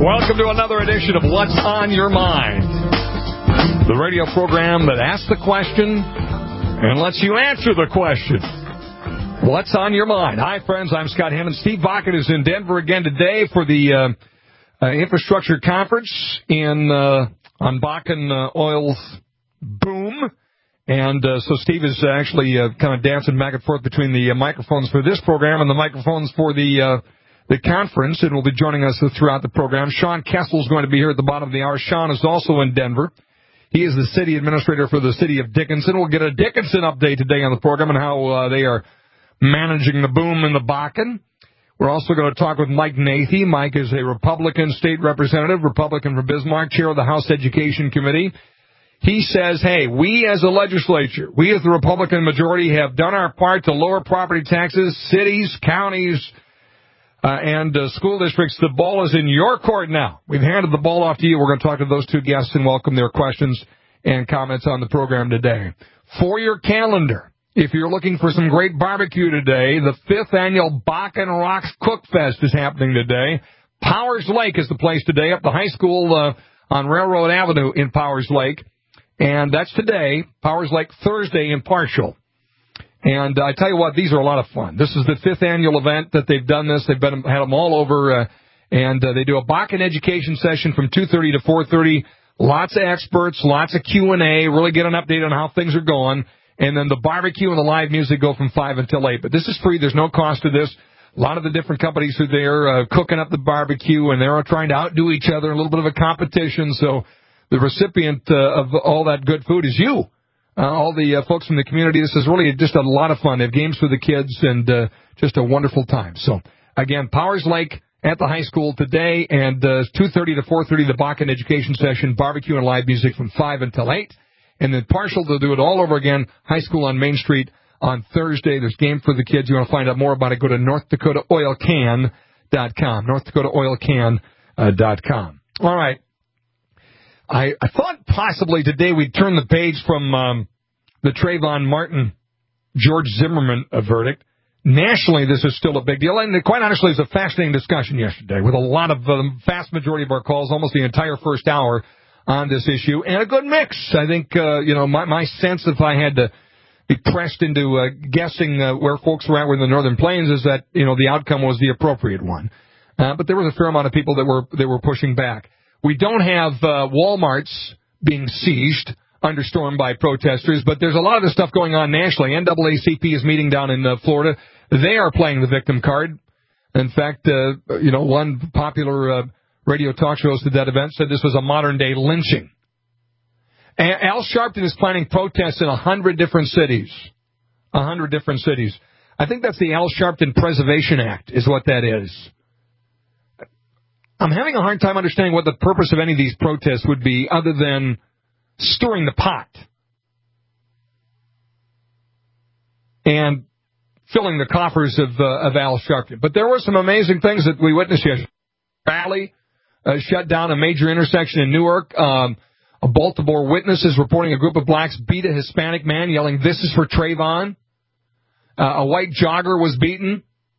Welcome to another edition of What's on Your Mind, the radio program that asks the question and lets you answer the question. What's on your mind? Hi, friends. I'm Scott Hammond. Steve Bakken is in Denver again today for the infrastructure conference on Bakken Oil's boom. And so Steve is actually kind of dancing back and forth between the microphones for this program and the microphones for the conference, and will be joining us throughout the program. Sean Kessel is going to be here at the bottom of the hour. Sean is also in Denver. He is the city administrator for the city of Dickinson. We'll get a Dickinson update today on the program and how they are managing the boom in the Bakken. We're also going to talk with Mike Nathy. Mike is a Republican state representative, Republican from Bismarck, chair of the House Education Committee. He says, hey, we as a legislature, we as the Republican majority have done our part to lower property taxes, cities, counties, and school districts. The ball is in your court now. We've handed the ball off to you. We're going to talk to those two guests and welcome their questions and comments on the program today. For your calendar, if you're looking for some great barbecue today, the 5th annual Bakken Rocks Cook Fest is happening today. Powers Lake is the place today, up the high school on Railroad Avenue in Powers Lake. And that's today, Powers Lake Thursday in Parshall. And I tell you what, these are a lot of fun. This is the 5th annual event that they've done this. They've had them all over, and they do a Bakken education session from 2:30 to 4:30. Lots of experts, lots of Q&A, really get an update on how things are going. And then the barbecue and the live music go from 5 until 8. But this is free. There's no cost to this. A lot of the different companies are there cooking up the barbecue, and they're trying to outdo each other, a little bit of a competition. So the recipient of all that good food is you. All the folks from the community. This is really just a lot of fun. They have games for the kids and just a wonderful time. So, again, Powers Lake at the high school today, and 2:30 to 4:30, the Bakken education session, barbecue and live music from 5 until 8. And then Parshall, they'll do it all over again, high school on Main Street on Thursday. There's game for the kids. You want to find out more about it, go to NorthDakotaOilCan.com, NorthDakotaOilCan.com. All right. I thought possibly today we'd turn the page from the Trayvon Martin, George Zimmerman verdict. Nationally, this is still a big deal. And quite honestly, it was a fascinating discussion yesterday with a lot of vast majority of our calls, almost the entire first hour on this issue, and a good mix. I think, my sense, if I had to be pressed into guessing where folks were at in the Northern Plains, is that, the outcome was the appropriate one. But there was a fair amount of people that were pushing back. We don't have Walmarts being seized under storm by protesters, but there's a lot of this stuff going on nationally. NAACP is meeting down in Florida. They are playing the victim card. In fact, one popular radio talk show host at that event said this was a modern-day lynching. Al Sharpton is planning protests in 100 different cities. 100 different cities. I think that's the Al Sharpton Preservation Act is what that is. I'm having a hard time understanding what the purpose of any of these protests would be other than stirring the pot and filling the coffers of Al Sharpton. But there were some amazing things that we witnessed yesterday. Rally shut down a major intersection in Newark. A Baltimore witness is reporting a group of blacks beat a Hispanic man, yelling, "This is for Trayvon." A white jogger was beaten.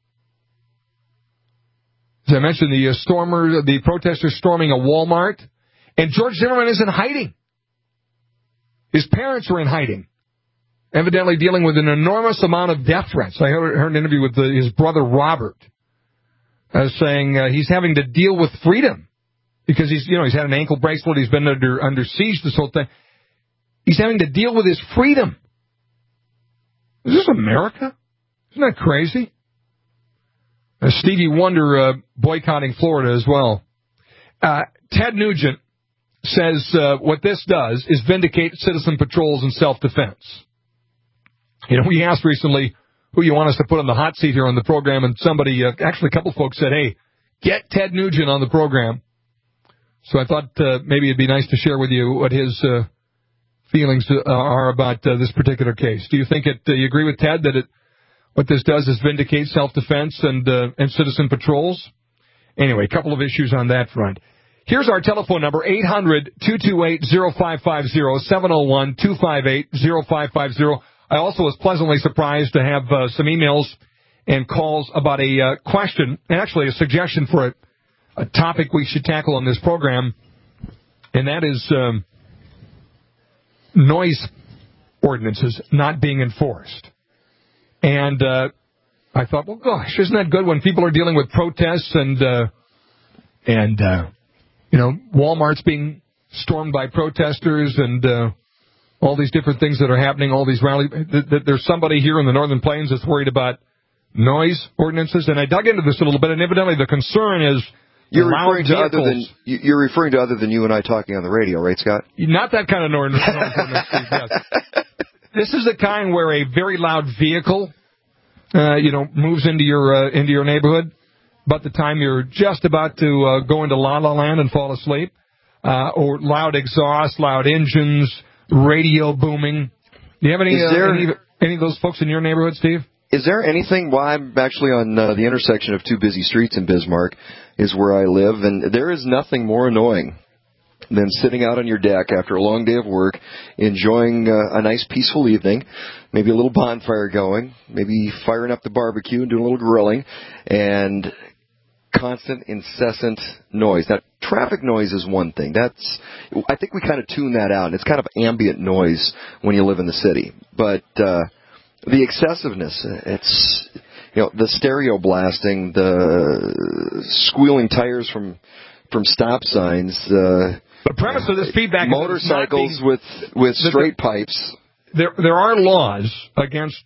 As I mentioned, the protesters storming a Walmart. And George Zimmerman is in hiding. His parents are in hiding, evidently dealing with an enormous amount of death threats. I heard an interview with his brother Robert saying he's having to deal with freedom because he's had an ankle bracelet. He's been under siege this whole time. He's having to deal with his freedom. Is this America? Isn't that crazy? Stevie Wonder boycotting Florida as well. Ted Nugent says what this does is vindicate citizen patrols and self-defense. We asked recently who you want us to put on the hot seat here on the program, and somebody, actually a couple folks said, hey, get Ted Nugent on the program. So I thought maybe it'd be nice to share with you what his feelings are about this particular case. Do you think you agree with Ted that what this does is vindicate self-defense and citizen patrols? Anyway, a couple of issues on that front. Here's our telephone number, 800-228-0550, 701-258-0550. I also was pleasantly surprised to have some emails and calls about a question, and actually a suggestion for a topic we should tackle on this program, and that is noise ordinances not being enforced. And I thought, well, gosh, isn't that good when people are dealing with protests and Walmart's being stormed by protesters and all these different things that are happening, all these rallies. There's somebody here in the Northern Plains that's worried about noise ordinances, and I dug into this a little bit, and evidently the concern is you're referring to other than you and I talking on the radio, right, Scott? Not that kind of noise ordinance, yes. This is the kind where a very loud vehicle, moves into your neighborhood, but the time you're just about to go into La La Land and fall asleep, or loud exhaust, loud engines, radio booming. Do you have any of those folks in your neighborhood, Steve? Is there anything? Well, I'm actually on the intersection of two busy streets in Bismarck, is where I live, and there is nothing more annoying than sitting out on your deck after a long day of work, enjoying a nice peaceful evening, maybe a little bonfire going, maybe firing up the barbecue and doing a little grilling, and constant, incessant noise. Now, traffic noise is one thing. I think we kind of tune that out. It's kind of ambient noise when you live in the city. But the excessiveness, it's, the stereo blasting, the squealing tires from stop signs, the premise of this feedback motorcycles with straight pipes. There are laws against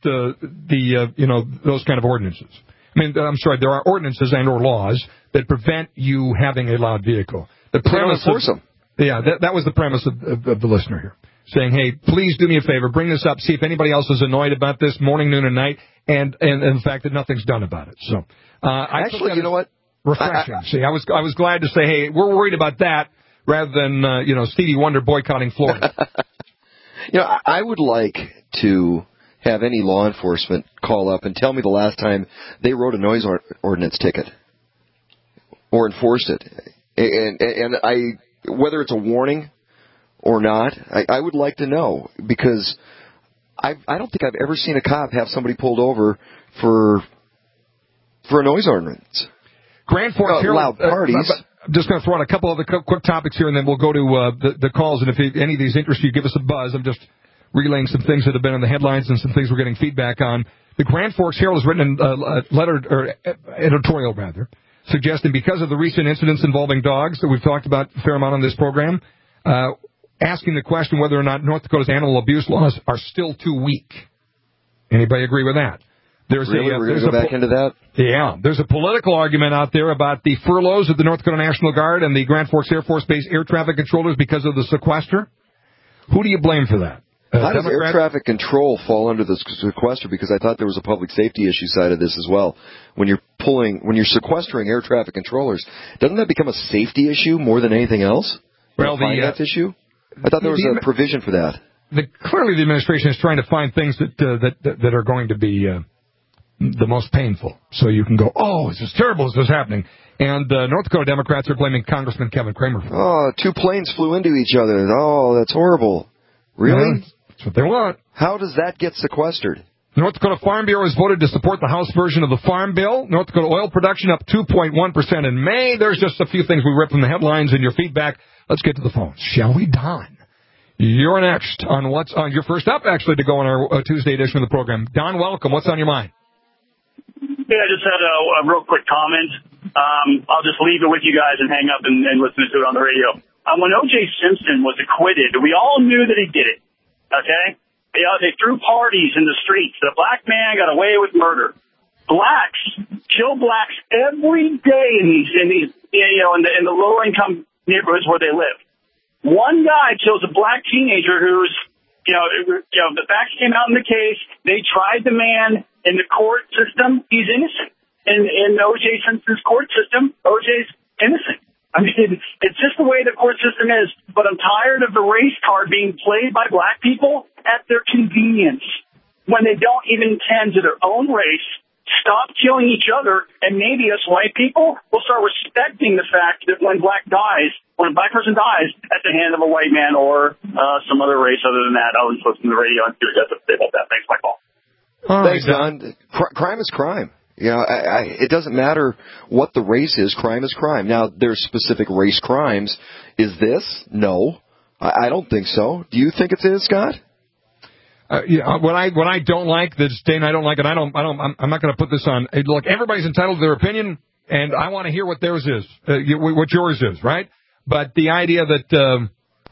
those kind of ordinances. There are ordinances and or laws that prevent you having a loud vehicle. The premise enforce them. Yeah, that was the premise of the listener here, saying, hey, please do me a favor, bring this up, see if anybody else is annoyed about this morning, noon, and night, and the fact that nothing's done about it. So, actually, you know what? Refreshing. See, I was glad to say, hey, we're worried about that rather than Stevie Wonder boycotting Florida. I would like to have any law enforcement call up and tell me the last time they wrote a noise ordinance ticket or enforced it, and whether it's a warning or not, I would like to know, because I don't think I've ever seen a cop have somebody pulled over for a noise ordinance. Grand Forks here, loud parties. I'm just going to throw out a couple of the quick topics here, and then we'll go to the calls. And if any of these interest you, give us a buzz. I'm just relaying some things that have been in the headlines and some things we're getting feedback on. The Grand Forks Herald has written a letter, or editorial rather, suggesting because of the recent incidents involving dogs that we've talked about a fair amount on this program, asking the question whether or not North Dakota's animal abuse laws are still too weak. Anybody agree with that? We're going to go back into that? Yeah. There's a political argument out there about the furloughs of the North Dakota National Guard and the Grand Forks Air Force Base air traffic controllers because of the sequester. Who do you blame for that? How does air traffic control fall under the sequester? Because I thought there was a public safety issue side of this as well. When you're sequestering air traffic controllers, doesn't that become a safety issue more than anything else? Well, the finance issue? I thought there was a provision for that. Clearly, the administration is trying to find things that are going to be the most painful. So you can go, oh, this is terrible, this is happening. And North Dakota Democrats are blaming Congressman Kevin Cramer for it. Oh, 2 planes flew into each other. Oh, that's horrible. Really? That's what they want. How does that get sequestered? North Dakota Farm Bureau has voted to support the House version of the Farm Bill. North Dakota oil production up 2.1% in May. There's just a few things we ripped from the headlines and your feedback. Let's get to the phones, shall we, Don? You're next on what's on. You're first up, actually, to go on our Tuesday edition of the program. Don, welcome. What's on your mind? Yeah, I just had a real quick comment. I'll just leave it with you guys and hang up and listen to it on the radio. When O.J. Simpson was acquitted, we all knew that he did it. Okay? They threw parties in the streets. The black man got away with murder. Blacks kill blacks every day in the lower income neighborhoods where they live. One guy kills a black teenager who's, the facts came out in the case. They tried the man in the court system. He's innocent. In O.J. Simpson's court system, O.J.'s innocent. I mean, it's just the way the court system is. But I'm tired of the race card being played by black people at their convenience when they don't even tend to their own race. Stop killing each other, and maybe us white people will start respecting the fact that when a black person dies at the hand of a white man or some other race other than that. I'll listen to the radio and see what you have to say about that. Thanks, Michael. Thanks, Don. Crime is crime. You know, it doesn't matter what the race is. Crime is crime. Now, there's specific race crimes. Is this? No. I don't think so. Do you think it is, Scott? What I don't like, this Dane, I don't like it. I'm not going to put this on. Look, everybody's entitled to their opinion, and I want to hear what theirs is, what yours is, right? But the idea that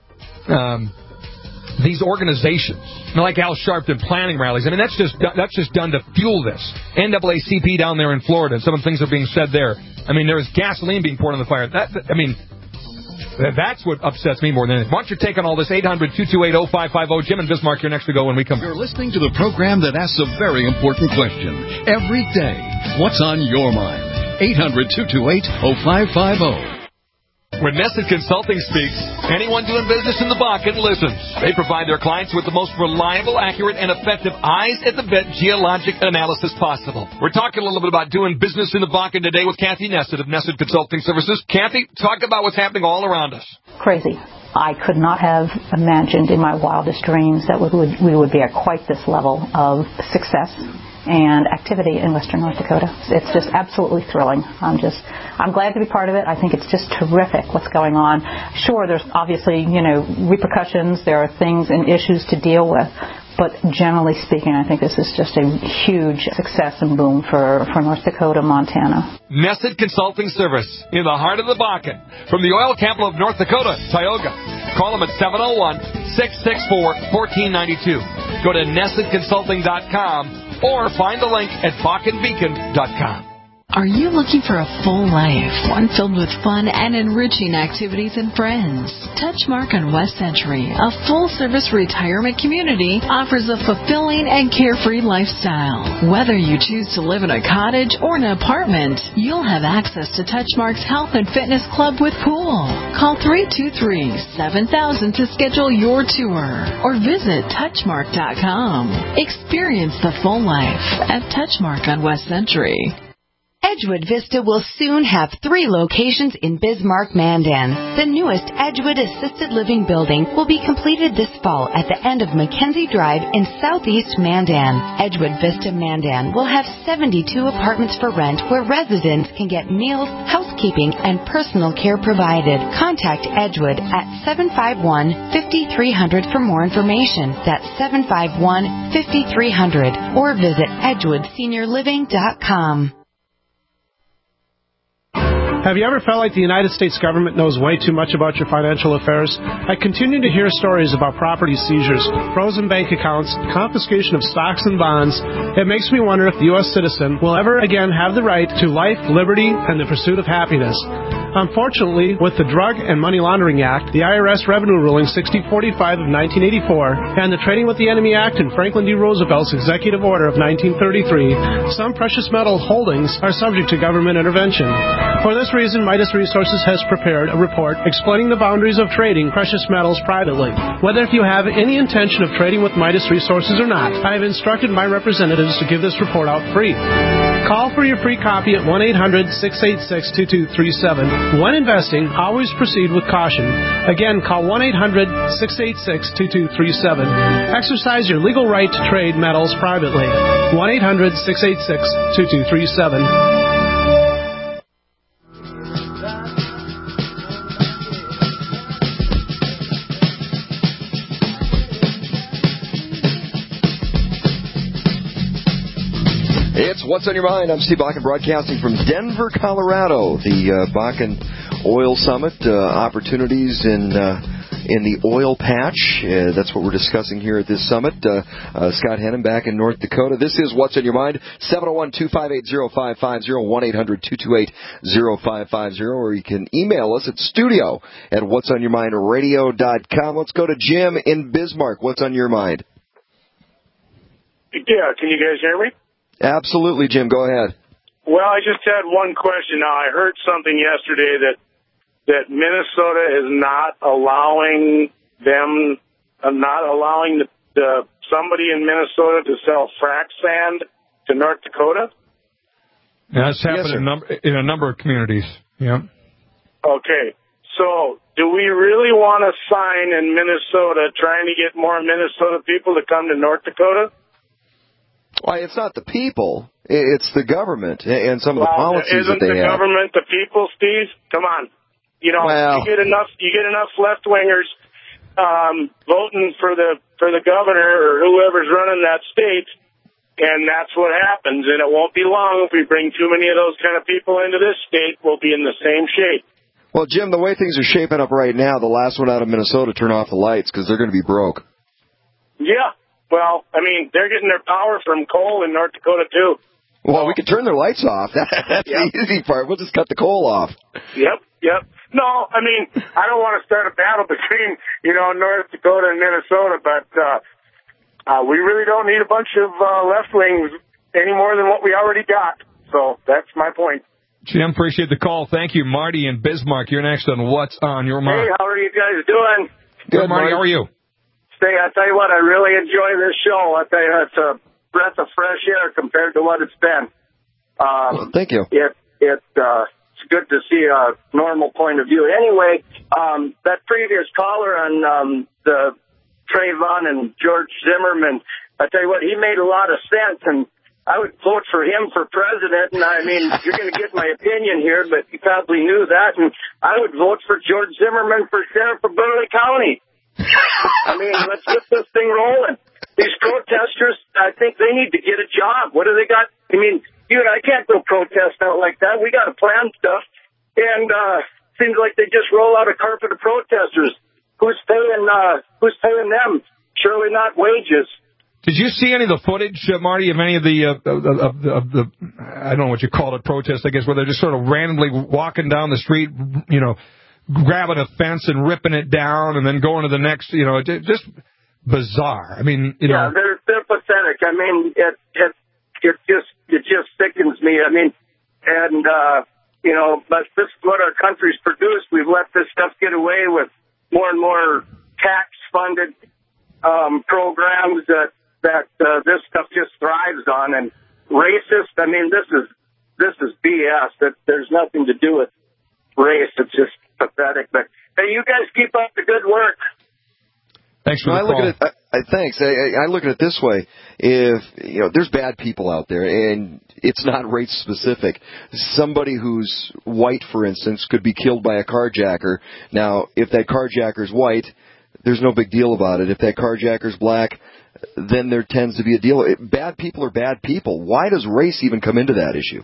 these organizations, like Al Sharpton planning rallies, I mean, that's just done to fuel this. NAACP down there in Florida, and some of the things that are being said there. I mean, there is gasoline being poured on the fire. That's what upsets me more than anything. Why don't you take on all this? 800-228-0550. Jim and Bismarck here next to go when we come. You're listening to the program that asks a very important question every day. What's on your mind? 800-228-0550. When Nesset Consulting speaks, anyone doing business in the Bakken listens. They provide their clients with the most reliable, accurate, and effective eyes-at-the-vet geologic analysis possible. We're talking a little bit about doing business in the Bakken today with Kathy Nesset of Nesset Consulting Services. Kathy, talk about what's happening all around us. Crazy. I could not have imagined in my wildest dreams that we would be at quite this level of success and activity in western North Dakota. It's just absolutely thrilling. I'm glad to be part of it. I think it's just terrific what's going on. Sure, there's obviously, repercussions. There are things and issues to deal with. But generally speaking, I think this is just a huge success and boom for North Dakota, Montana. Nesset Consulting Service in the heart of the Bakken. From the oil capital of North Dakota, Tioga. Call them at 701-664-1492. Go to NessetConsulting.com or find the link at BakkenBeacon.com. Are you looking for a full life, one filled with fun and enriching activities and friends? Touchmark on West Century, a full-service retirement community, offers a fulfilling and carefree lifestyle. Whether you choose to live in a cottage or an apartment, you'll have access to Touchmark's health and fitness club with pool. Call 323-7000 to schedule your tour or visit Touchmark.com. Experience the full life at Touchmark on West Century. Edgewood Vista will soon have 3 locations in Bismarck-Mandan. The newest Edgewood Assisted Living building will be completed this fall at the end of Mackenzie Drive in southeast Mandan. Edgewood Vista Mandan will have 72 apartments for rent where residents can get meals, housekeeping, and personal care provided. Contact Edgewood at 751-5300 for more information. That's 751-5300 or visit EdgewoodSeniorLiving.com. Have you ever felt like the United States government knows way too much about your financial affairs? I continue to hear stories about property seizures, frozen bank accounts, confiscation of stocks and bonds. It makes me wonder if the U.S. citizen will ever again have the right to life, liberty, and the pursuit of happiness. Unfortunately, with the Drug and Money Laundering Act, the IRS Revenue Ruling 6045 of 1984, and the Trading with the Enemy Act and Franklin D. Roosevelt's Executive Order of 1933, some precious metal holdings are subject to government intervention. For this reason, Midas Resources has prepared a report explaining the boundaries of trading precious metals privately. Whether if you have any intention of trading with Midas Resources or not, I have instructed my representatives to give this report out free. Call for your free copy at 1-800-686-2237. When investing, always proceed with caution. Again, call 1-800-686-2237. Exercise your legal right to trade metals privately. 1-800-686-2237. It's What's on Your Mind. I'm Steve Bakken, broadcasting from Denver, Colorado. The Bakken Oil Summit, opportunities in the oil patch. That's what we're discussing here at this summit. Scott Hennon back in North Dakota. This is What's on Your Mind. 701-258-0550, 1-800-228-0550, or you can email us at studio@whatsonyourmindradio.com. Let's go to Jim in Bismarck. What's on your mind? Yeah, can you guys hear me? Absolutely, Jim. Go ahead. Well, I just had one question. Now, I heard something yesterday that Minnesota is not allowing somebody in Minnesota to sell frac sand to North Dakota. Yeah, that's happened in a number of communities. Yeah. Okay. So, do we really want a sign in Minnesota trying to get more Minnesota people to come to North Dakota? Why, it's not the people. It's the government and some of the policies that they have. Isn't the government the people, Steve? Come on. You know, you get enough left-wingers voting for the governor or whoever's running that state, and that's what happens. And it won't be long if we bring too many of those kind of people into this state. We'll be in the same shape. Well, Jim, the way things are shaping up right now, the last one out of Minnesota turned off the lights because they're going to be broke. Yeah. Well, I mean, they're getting their power from coal in North Dakota, too. Well, we could turn their lights off. That's the easy part. We'll just cut the coal off. Yep. No, I mean, I don't want to start a battle between, North Dakota and Minnesota, but we really don't need a bunch of left wings any more than what we already got. So that's my point. Jim, appreciate the call. Thank you. Marty in Bismarck, you're next on What's on Your Mind. Hey, how are you guys doing? Good, Marty. How are you? I tell you what, I really enjoy this show. I tell you, it's a breath of fresh air compared to what it's been. Well, thank you. It's good to see a normal point of view. Anyway, that previous caller on the Trayvon and George Zimmerman, I tell you what, he made a lot of sense, and I would vote for him for president. And I mean, you're going to get my opinion here, but you probably knew that. And I would vote for George Zimmerman for sheriff of Burley County. I mean, let's get this thing rolling. These protesters, I think they need to get a job. What do they got? I mean, you and I can't go protest out like that. We got to plan stuff. And seems like they just roll out a carpet of protesters. Who's paying them? Surely not wages. Did you see any of the footage, Marty, of any of the I don't know what you call it, protests, I guess, where they're just sort of randomly walking down the street, grabbing a fence and ripping it down and then going to the next, just bizarre. I mean, Yeah, they're pathetic. I mean, it just sickens me. I mean, and, but this is what our country's produced. We've let this stuff get away with more and more tax-funded programs that this stuff just thrives on. And racist, I mean, this is BS. That there's nothing to do with race. It's just pathetic. But hey, you guys keep up the good work. Thanks for the call. Thanks. I look at it this way: if there's bad people out there, and it's not race specific. Somebody who's white, for instance, could be killed by a carjacker. Now, if that carjacker's white, there's no big deal about it. If that carjacker's black, then there tends to be a deal. Bad people are bad people. Why does race even come into that issue?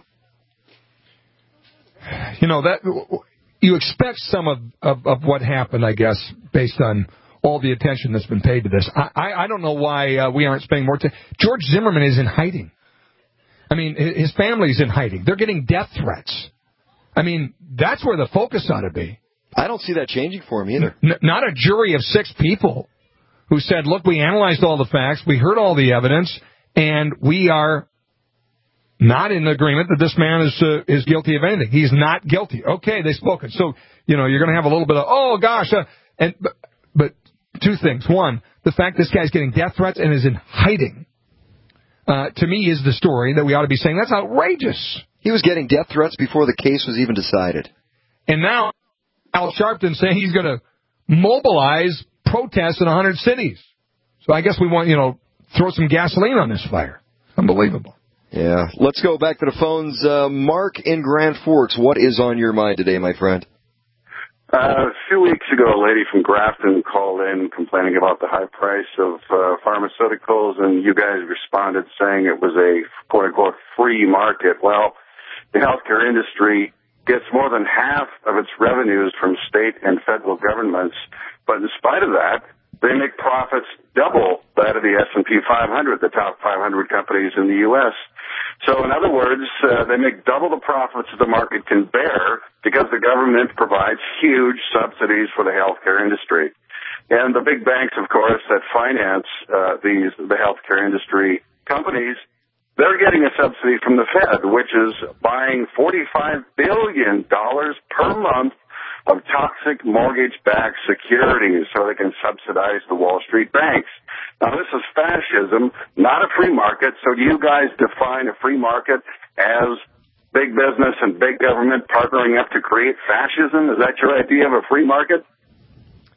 That you expect some of what happened, I guess, based on all the attention that's been paid to this. I don't know why we aren't spending more time. George Zimmerman is in hiding. I mean, his family's in hiding. They're getting death threats. I mean, that's where the focus ought to be. I don't see that changing for him either. Not a jury of 6 people who said, look, we analyzed all the facts, we heard all the evidence, and we are not in agreement that this man is guilty of anything. He's not guilty. Okay, they've spoken. So, you're going to have a little bit of, oh, gosh. But 2 things. One, the fact this guy's getting death threats and is in hiding, to me, is the story that we ought to be saying, that's outrageous. He was getting death threats before the case was even decided. And now Al Sharpton saying he's going to mobilize protests in 100 cities. So I guess we want, throw some gasoline on this fire. Unbelievable. Yeah. Let's go back to the phones. Mark in Grand Forks, what is on your mind today, my friend? A few weeks ago, a lady from Grafton called in complaining about the high price of pharmaceuticals, and you guys responded saying it was a quote-unquote free market. Well, the healthcare industry gets more than half of its revenues from state and federal governments, but in spite of that, they make profits double that of the S&P 500, the top 500 companies in the U.S. So in other words, they make double the profits that the market can bear because the government provides huge subsidies for the healthcare industry. And the big banks, of course, that finance the healthcare industry companies, they're getting a subsidy from the Fed, which is buying $45 billion per month of toxic mortgage-backed securities so they can subsidize the Wall Street banks. Now, this is fascism, not a free market. So do you guys define a free market as big business and big government partnering up to create fascism? Is that your idea of a free market?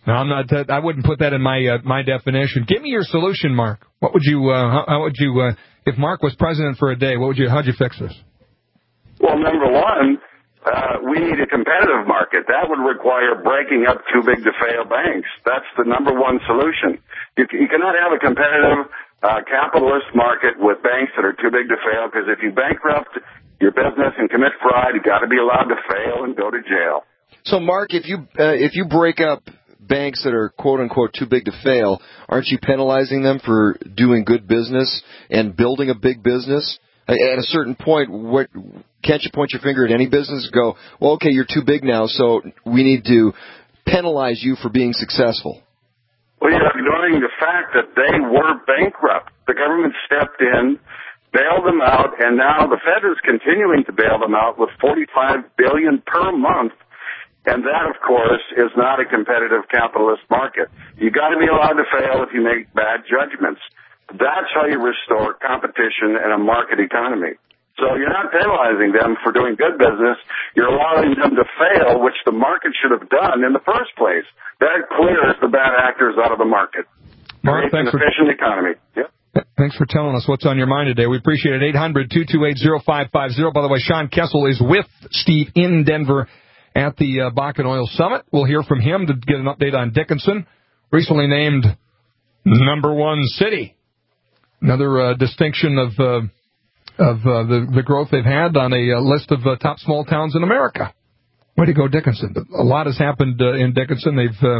No, I'm not. I wouldn't put that in my definition. Give me your solution, Mark. What would you? How would you? If Mark was president for a day, how'd you fix this? Well, number one, we need a competitive market. That would require breaking up too big to fail banks. That's the number one solution. You cannot have a competitive capitalist market with banks that are too big to fail, because if you bankrupt your business and commit fraud, you've got to be allowed to fail and go to jail. So, Mark, if you break up banks that are quote-unquote too big to fail, aren't you penalizing them for doing good business and building a big business? At a certain point, can't you point your finger at any business and go, well, okay, you're too big now, so we need to penalize you for being successful? Well, you're ignoring the fact that they were bankrupt. The government stepped in, bailed them out, and now the Fed is continuing to bail them out with $45 billion per month. And that, of course, is not a competitive capitalist market. You've got to be allowed to fail if you make bad judgments. That's how you restore competition in a market economy. So you're not penalizing them for doing good business. You're allowing them to fail, which the market should have done in the first place. That clears the bad actors out of the market. Mark, thanks for an efficient economy. Yep. Thanks for telling us what's on your mind today. We appreciate it. 800-228-0550. By the way, Sean Kessel is with Steve in Denver at the Bakken Oil Summit. We'll hear from him to get an update on Dickinson, recently named #1 city. Another distinction of the growth they've had on a list of top small towns in America. Way to go, Dickinson. A lot has happened in Dickinson.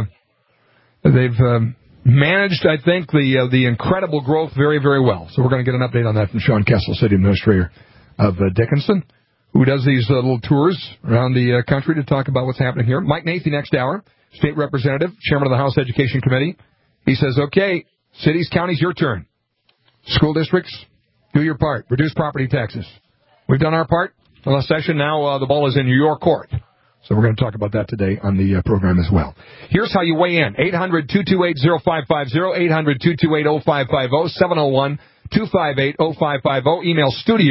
They've managed, I think, the incredible growth very, very well. So we're going to get an update on that from Sean Kessel, City Administrator of Dickinson, who does these little tours around the country to talk about what's happening here. Mike Nathy next hour, State Representative, Chairman of the House Education Committee. He says, okay, cities, counties, your turn. School districts, do your part. Reduce property taxes. We've done our part. The last session, now the ball is in your court. So we're going to talk about that today on the program as well. Here's how you weigh in. 800-228-0550, 800-228-0550, 701-258-0550. Email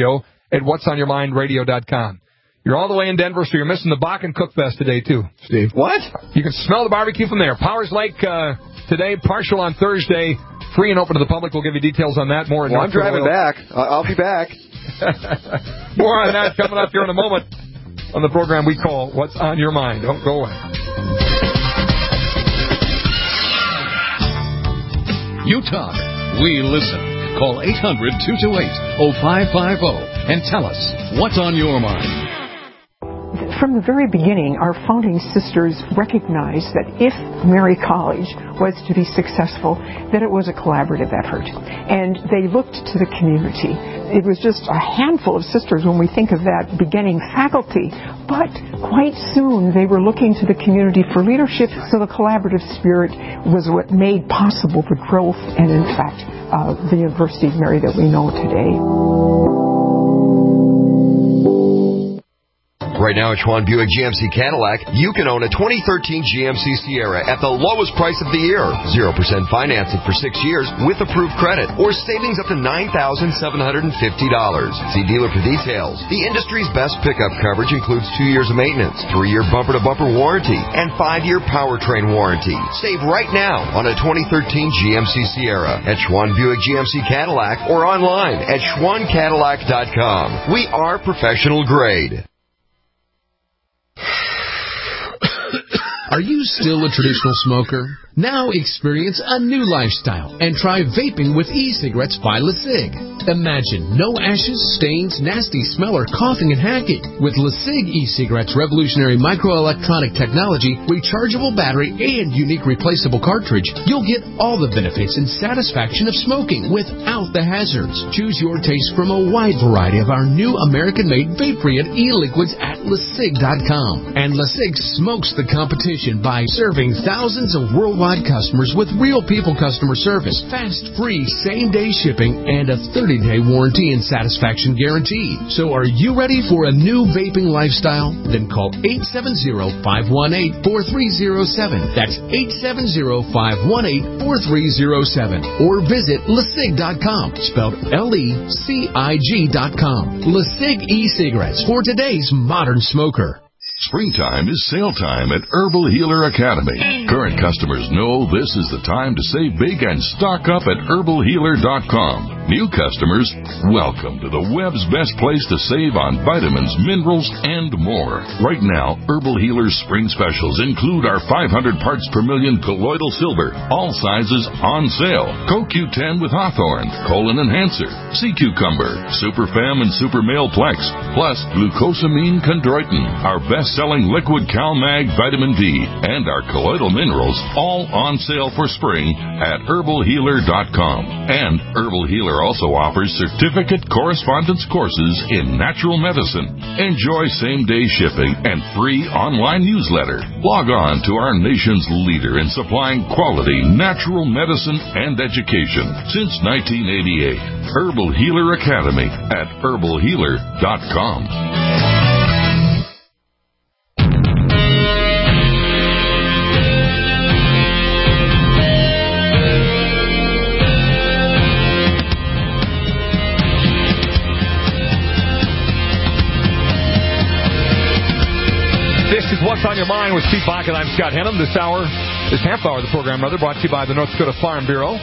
studio@whatsonyourmindradio.com. You're all the way in Denver, so you're missing the Bakken Cook Fest today, too, Steve. What? You can smell the barbecue from there. Powers Lake today, partial on Thursday, free and open to the public. We'll give you details on that. More. I'm driving back. I'll be back. More on that coming up here in a moment on the program we call What's on Your Mind. Don't go away. You talk, we listen. Call 800-228-0550 and tell us what's on your mind. From the very beginning, our founding sisters recognized that if Mary College was to be successful, that it was a collaborative effort. And they looked to the community. It was just a handful of sisters when we think of that beginning faculty. But quite soon, they were looking to the community for leadership, so the collaborative spirit was what made possible the growth and, in fact, the University of Mary that we know today. Right now at Schwann Buick GMC Cadillac, you can own a 2013 GMC Sierra at the lowest price of the year. 0% financing for 6 years with approved credit, or savings up to $9,750. See dealer for details. The industry's best pickup coverage includes 2 years of maintenance, 3-year bumper-to-bumper warranty, and 5-year powertrain warranty. Save right now on a 2013 GMC Sierra at Schwann Buick GMC Cadillac or online at SchwannCadillac.com. We are professional grade. Are you still a traditional smoker? Now experience a new lifestyle and try vaping with e-cigarettes by LeSig. Imagine no ashes, stains, nasty smell, or coughing and hacking. With LeSig e-cigarettes' revolutionary microelectronic technology, rechargeable battery, and unique replaceable cartridge, you'll get all the benefits and satisfaction of smoking without the hazards. Choose your taste from a wide variety of our new American-made vape-free and e-liquids at LeSig.com. And LeSig smokes the competition by serving thousands of worldwide customers with real people customer service, fast, free, same-day shipping, and a 30-day warranty and satisfaction guarantee. So are you ready for a new vaping lifestyle? Then call 870-518-4307. That's 870-518-4307. Or visit LeSig.com, spelled LECIG.com. LeSig e-cigarettes for today's modern smoker. Springtime is sale time at Herbal Healer Academy. Current customers know this is the time to save big and stock up at herbalhealer.com. New customers, welcome to the web's best place to save on vitamins, minerals, and more. Right now, Herbal Healer's spring specials include our 500 parts per million colloidal silver, all sizes on sale. CoQ10 with Hawthorne, Colon Enhancer, Sea Cucumber, Super Fem and Super Male Plex, plus glucosamine chondroitin, our best-selling liquid CalMag vitamin D, and our colloidal minerals, all on sale for spring at herbalhealer.com. And Herbal Healer also offers certificate correspondence courses in natural medicine. Enjoy same-day shipping and free online newsletter. Log on to our nation's leader in supplying quality natural medicine and education since 1988. Herbal Healer Academy at herbalhealer.com. This is What's on Your Mind with Steve Bach, and I'm Scott Henham. This half hour of the program, brought to you by the North Dakota Farm Bureau.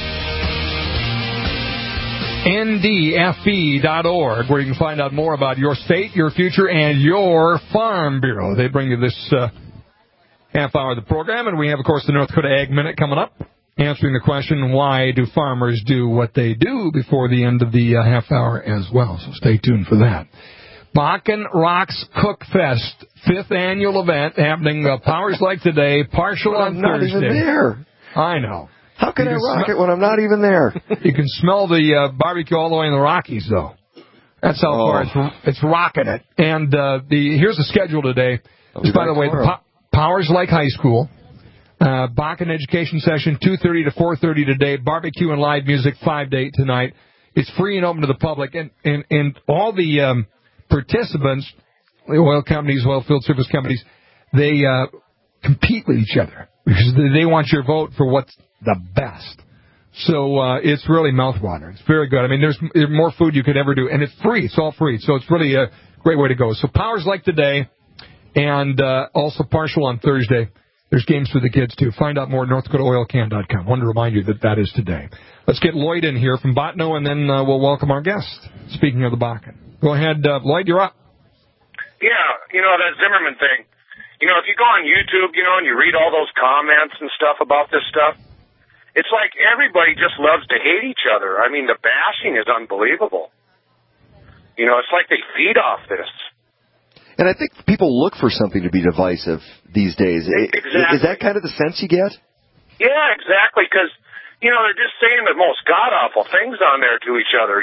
NDFB.org, where you can find out more about your state, your future, and your Farm Bureau. They bring you this half hour of the program, and we have, of course, the North Dakota Ag Minute coming up, answering the question, why do farmers do what they do, before the end of the half hour as well. So stay tuned for that. Bakken Rocks Cook Fest, 5th annual event happening Powers Like Today, partial on Thursday. I'm not even there. I know. How can I rock it when I'm not even there? You can smell the barbecue all the way in the Rockies, though. That's how far it's rocking it. And here's the schedule today. By the way, Powers Like High School, Bakken Education Session, 2:30 to 4:30 today, barbecue and live music, 5 to 8 tonight. It's free and open to the public. And all the participants, the oil companies, oil field service companies, they compete with each other because they want your vote for what's the best. So it's really mouthwatering. It's very good. I mean, there's more food you could ever do, and it's free. It's all free. So it's really a great way to go. So Powers Like Today, and also partial on Thursday. There's games for the kids, too. Find out more at NorthDakotaOilCan.com. Wanted to remind you that is today. Let's get Lloyd in here from Botno, and then we'll welcome our guest. Speaking of the Bakken. Go ahead, Lloyd, you're up. Yeah, that Zimmerman thing. If you go on YouTube, and you read all those comments and stuff about this stuff, it's like everybody just loves to hate each other. I mean, the bashing is unbelievable. It's like they feed off this. And I think people look for something to be divisive these days. Exactly. Is that kind of the sense you get? Yeah, exactly, because, they're just saying the most god-awful things on there to each other,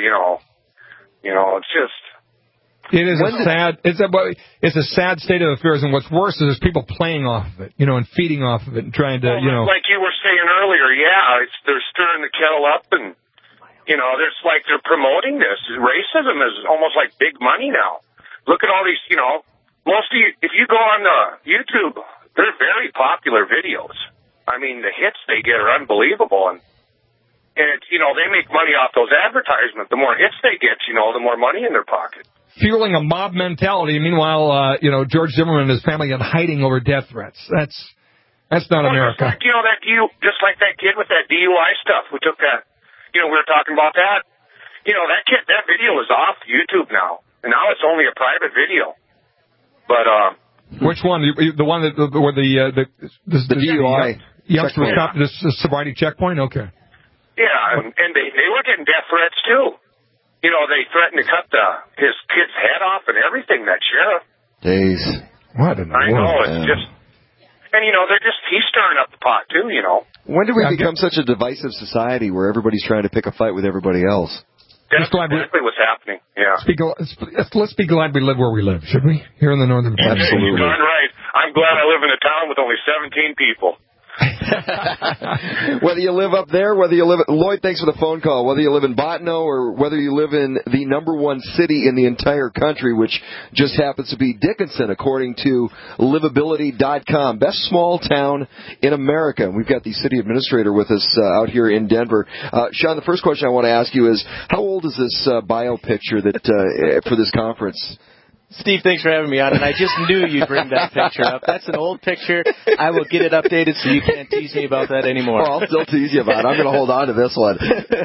it's just... It is it's a sad state of affairs, and what's worse is there's people playing off of it, and feeding off of it, and trying to, Like you were saying earlier, they're stirring the kettle up, and, they're promoting this. Racism is almost like big money now. Look at all these, if you go on YouTube, they're very popular videos. I mean, the hits they get are unbelievable, and it's, they make money off those advertisements. The more hits they get, the more money in their pocket. Fueling a mob mentality. Meanwhile, George Zimmerman and his family are hiding over death threats. That's not America. Just like that kid with that DUI stuff. We took that, we were talking about that. That kid, that video is off YouTube now. And now it's only a private video. But, which one? The one where the DUI youngster was stopped at the sobriety checkpoint? Okay. Yeah, and they were getting death threats, too. They threatened to cut his kid's head off and everything, that sheriff. Days. What in the world? I know, it's just... And, he's stirring up the pot, too, When did we become such a divisive society where everybody's trying to pick a fight with everybody else? That's exactly what's happening, yeah. Let's be glad we live where we live, should we? Here in the northern part. Absolutely. You're darn right. I'm glad I live in a town with only 17 people. Whether you live up there, whether you live Lloyd, thanks for the phone call. Whether you live in Botno or whether you live in the #1 city in the entire country, which just happens to be Dickinson, according to livability.com. Best small town in America. We've got the city administrator with us out here in Denver. Sean, the first question I want to ask you is, how old is this bio picture that for this conference? Steve, thanks for having me on, and I just knew you'd bring that picture up. That's an old picture. I will get it updated so you can't tease me about that anymore. Well, I'll still tease you about it. I'm going to hold on to this one.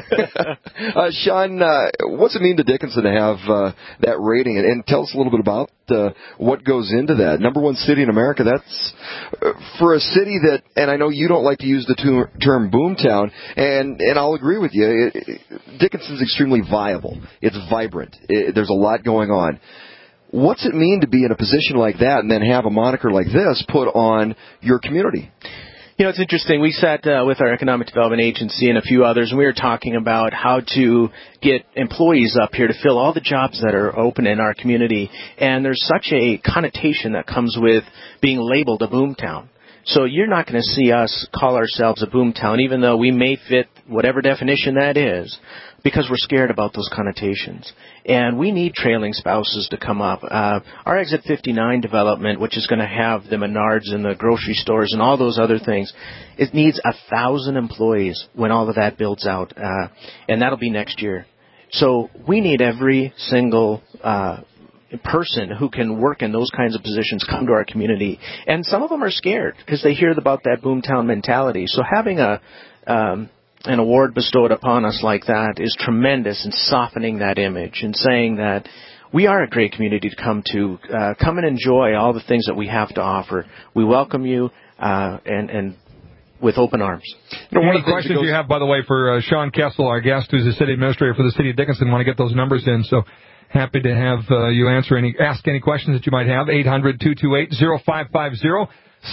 Sean, what's it mean to Dickinson to have that rating? And tell us a little bit about what goes into that. Number one city in America, that's for a city that, and I know you don't like to use the term boomtown, and I'll agree with you, Dickinson's extremely viable. It's vibrant. There's a lot going on. What's it mean to be in a position like that and then have a moniker like this put on your community? You know, it's interesting. We sat with our Economic Development Agency and a few others, and we were talking about how to get employees up here to fill all the jobs that are open in our community. And there's such a connotation that comes with being labeled a boomtown. So you're not going to see us call ourselves a boomtown, even though we may fit whatever definition that is, because we're scared about those connotations. And we need trailing spouses to come up. Our Exit 59 development, which is going to have the Menards and the grocery stores and all those other things, it needs 1,000 employees when all of that builds out, and that'll be next year. So we need every single person who can work in those kinds of positions come to our community. And some of them are scared because they hear about that boomtown mentality. So having an award bestowed upon us like that is tremendous in softening that image and saying that we are a great community to come to. Come and enjoy all the things that we have to offer. We welcome you and with open arms. One of the questions you have, by the way, for Sean Kessel, our guest, who's the city administrator for the city of Dickinson, want to get those numbers in. So happy to have you ask any questions that you might have. 800-228-0550.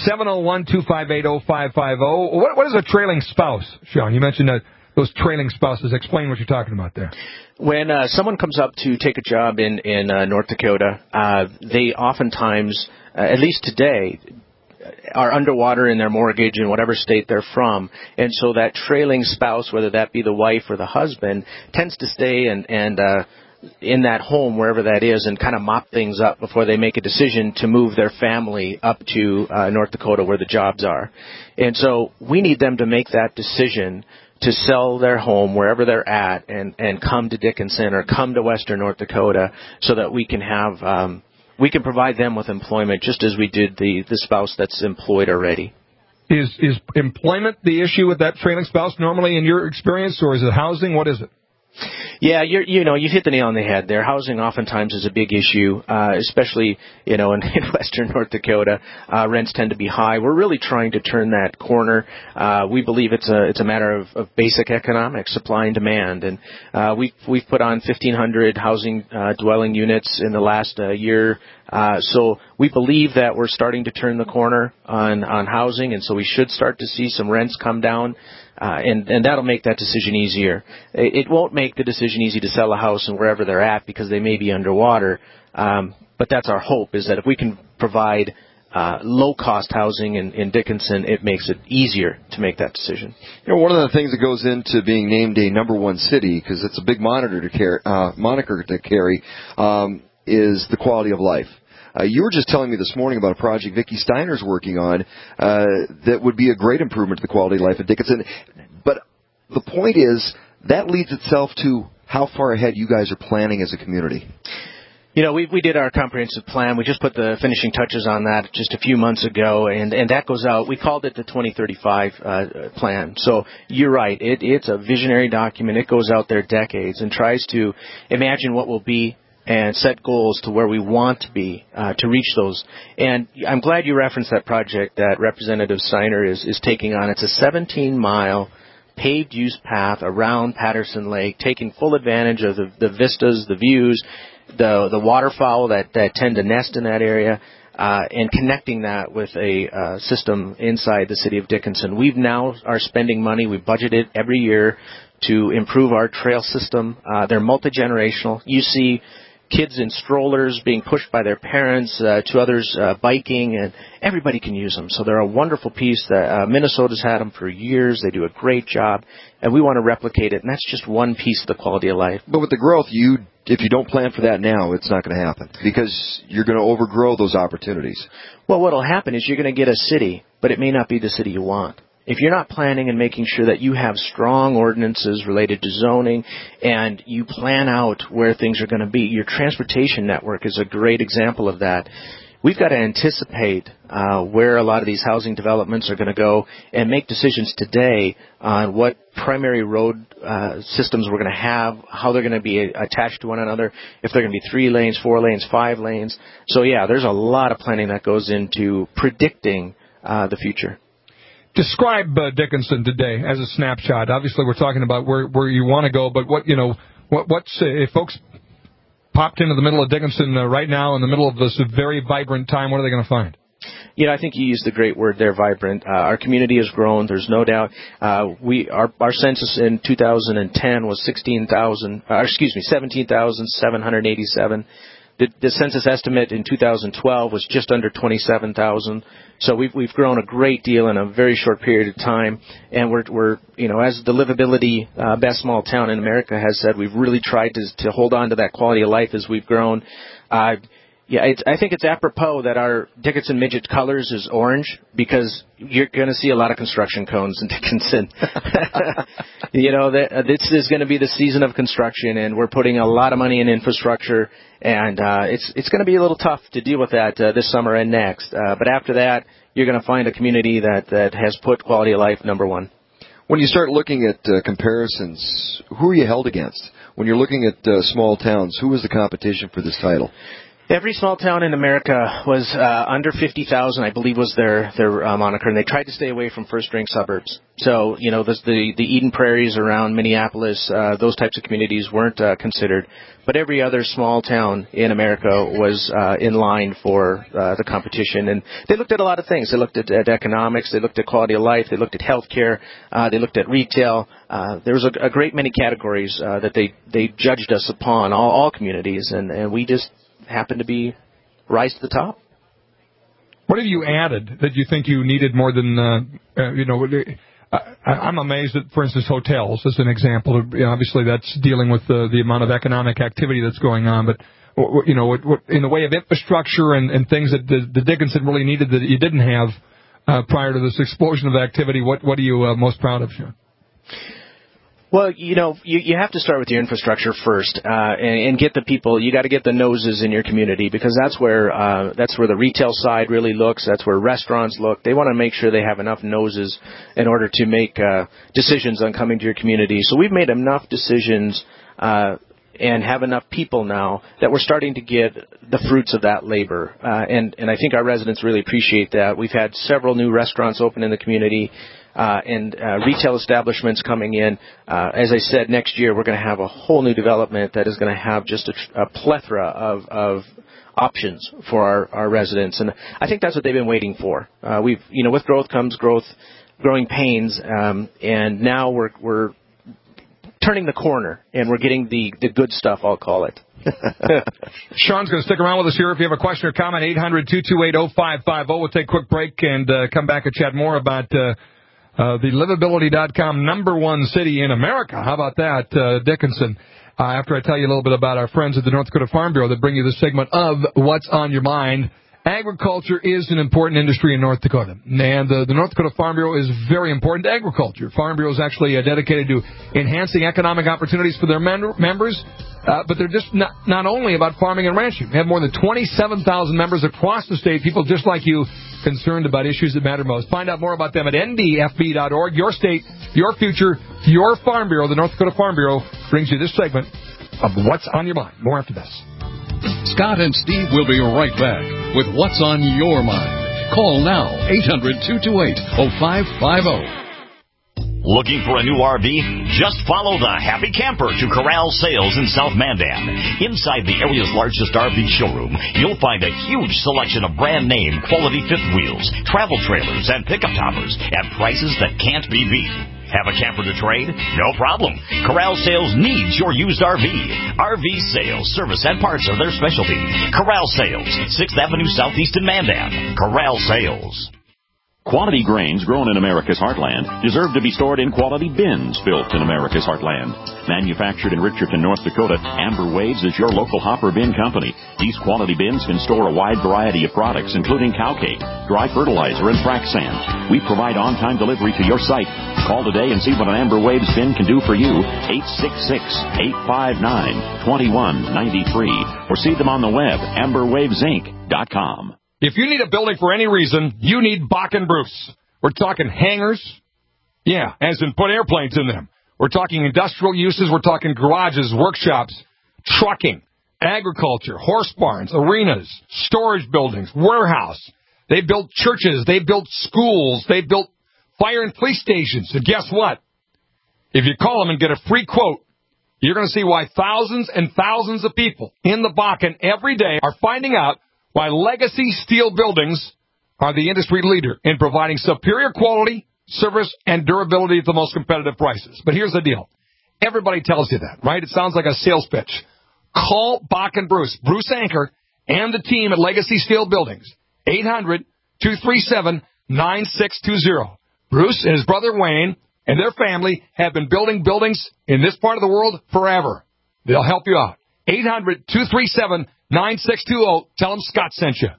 701-258-0550. What is a trailing spouse, Sean? You mentioned that those trailing spouses. Explain what you're talking about there. When someone comes up to take a job in North Dakota, they oftentimes, at least today, are underwater in their mortgage in whatever state they're from. And so that trailing spouse, whether that be the wife or the husband, tends to stay and in that home, wherever that is, and kind of mop things up before they make a decision to move their family up to North Dakota where the jobs are. And so we need them to make that decision to sell their home wherever they're at and come to Dickinson or come to Western North Dakota so that we can have we can provide them with employment just as we did the spouse that's employed already. Is employment the issue with that trailing spouse normally in your experience, or is it housing? What is it? Yeah, you hit the nail on the head there. Housing oftentimes is a big issue, especially, in Western North Dakota. Rents tend to be high. We're really trying to turn that corner. We believe it's a matter of basic economics, supply and demand. And we've put on 1,500 housing dwelling units in the last year. So we believe that we're starting to turn the corner on housing, and so we should start to see some rents come down. And that'll make that decision easier. It won't make the decision easy to sell a house and wherever they're at because they may be underwater. But that's our hope, is that if we can provide low-cost housing in Dickinson, it makes it easier to make that decision. One of the things that goes into being named a number one city, because it's a big moniker to carry, is the quality of life. You were just telling me this morning about a project Vicki Steiner's working on that would be a great improvement to the quality of life at Dickinson. But the point is, that leads itself to how far ahead you guys are planning as a community. We did our comprehensive plan. We just put the finishing touches on that just a few months ago, and that goes out. We called it the 2035 plan. So you're right. It's a visionary document. It goes out there decades and tries to imagine what will be and set goals to where we want to be to reach those. And I'm glad you referenced that project that Representative Steiner is taking on. It's a 17-mile paved use path around Patterson Lake, taking full advantage of the vistas, the views, the waterfowl that tend to nest in that area, and connecting that with a system inside the city of Dickinson. We've now are spending money. We budget it every year to improve our trail system. They're multi-generational. You see kids in strollers being pushed by their parents, to others biking, and everybody can use them. So they're a wonderful piece. Minnesota's had them for years. They do a great job, and we want to replicate it, and that's just one piece of the quality of life. But with the growth, if you don't plan for that now, it's not going to happen because you're going to overgrow those opportunities. Well, what will happen is you're going to get a city, but it may not be the city you want. if you're not planning and making sure that you have strong ordinances related to zoning and you plan out where things are going to be, your transportation network is a great example of that. We've got to anticipate where a lot of these housing developments are going to go and make decisions today on what primary road systems we're going to have, how they're going to be attached to one another, if they're going to be 3 lanes, 4 lanes, 5 lanes. So, yeah, there's a lot of planning that goes into predicting the future. Describe Dickinson today as a snapshot. Obviously, we're talking about where you want to go, but what's if folks popped into the middle of Dickinson right now in the middle of this very vibrant time, what are they going to find? I think you used the great word there, vibrant. Our community has grown. There's no doubt. Our census in 2010 was 17,787. The census estimate in 2012 was just under 27,000. So we've grown a great deal in a very short period of time, and we're as the livability best small town in America has said, we've really tried to hold on to that quality of life as we've grown. I think it's apropos that our Dickinson Midget colors is orange because you're going to see a lot of construction cones in Dickinson. This is going to be the season of construction, and we're putting a lot of money in infrastructure, and it's going to be a little tough to deal with that this summer and next. But after that, you're going to find a community that has put quality of life number one. When you start looking at comparisons, who are you held against? When you're looking at small towns, who is the competition for this title? Every small town in America was under 50,000, I believe, was their moniker, and they tried to stay away from first-rank suburbs. So, the Eden Prairies around Minneapolis, those types of communities weren't considered. But every other small town in America was in line for the competition. And they looked at a lot of things. They looked at economics. They looked at quality of life. They looked at health care. They looked at retail. There was a great many categories that they judged us upon, all communities, and we just happened to be rise to the top. What have you added that you think you needed more than, I'm amazed at, for instance, hotels as an example. Obviously, that's dealing with the amount of economic activity that's going on. But, what, in the way of infrastructure and things that the Dickinson really needed that you didn't have prior to this explosion of activity, what are you most proud of, Sean? Well, you have to start with your infrastructure first, and get the people. You got to get the noses in your community because that's where the retail side really looks. That's where restaurants look. They want to make sure they have enough noses in order to make decisions on coming to your community. So we've made enough decisions and have enough people now that we're starting to get the fruits of that labor. And I think our residents really appreciate that. We've had several new restaurants open in the community. And retail establishments coming in. As I said, next year we're going to have a whole new development that is going to have just a plethora of options for our residents, and I think that's what they've been waiting for. With growth comes growing pains, and now we're turning the corner, and we're getting the good stuff, I'll call it. Sean's going to stick around with us here. If you have a question or comment, 800-228-0550. We'll take a quick break and come back and chat more about the livability.com #1 city in America. How about that, Dickinson? After I tell you a little bit about our friends at the North Dakota Farm Bureau that bring you this segment of What's on Your Mind. Agriculture is an important industry in North Dakota, and the North Dakota Farm Bureau is very important to agriculture. Farm Bureau is actually dedicated to enhancing economic opportunities for their members, but they're just not only about farming and ranching. They have more than 27,000 members across the state, people just like you, concerned about issues that matter most. Find out more about them at ndfb.org. Your state, your future, your Farm Bureau. The North Dakota Farm Bureau brings you this segment of What's on Your Mind. More after this. Scott and Steve will be right back with What's on Your Mind. Call now, 800-228-0550. Looking for a new RV? Just follow the Happy Camper to Corral Sales in South Mandan. Inside the area's largest RV showroom, you'll find a huge selection of brand-name quality fifth wheels, travel trailers, and pickup toppers at prices that can't be beat. Have a camper to trade? No problem. Corral Sales needs your used RV. RV sales, service, and parts are their specialty. Corral Sales, 6th Avenue Southeast in Mandan. Corral Sales. Quality grains grown in America's heartland deserve to be stored in quality bins built in America's heartland. Manufactured in Richardson, North Dakota, Amber Waves is your local hopper bin company. These quality bins can store a wide variety of products, including cow cake, dry fertilizer, and frac sand. We provide on-time delivery to your site. Call today and see what an Amber Waves bin can do for you. 866-859-2193. Or see them on the web, amberwavesinc.com. If you need a building for any reason, you need Bach & Bruce. We're talking hangars. Yeah, as in put airplanes in them. We're talking industrial uses. We're talking garages, workshops, trucking, agriculture, horse barns, arenas, storage buildings, warehouse. They built churches. They built schools. They built fire and police stations. And guess what? If you call them and get a free quote, you're going to see why thousands and thousands of people in the Bakken every day are finding out why Legacy Steel Buildings are the industry leader in providing superior quality, service, and durability at the most competitive prices. But here's the deal. Everybody tells you that, right? It sounds like a sales pitch. Call Bach & Bruce, Bruce Anchor, and the team at Legacy Steel Buildings. 800-237-9620. Bruce and his brother Wayne and their family have been building buildings in this part of the world forever. They'll help you out. 800-237-9620. Tell them Scott sent you.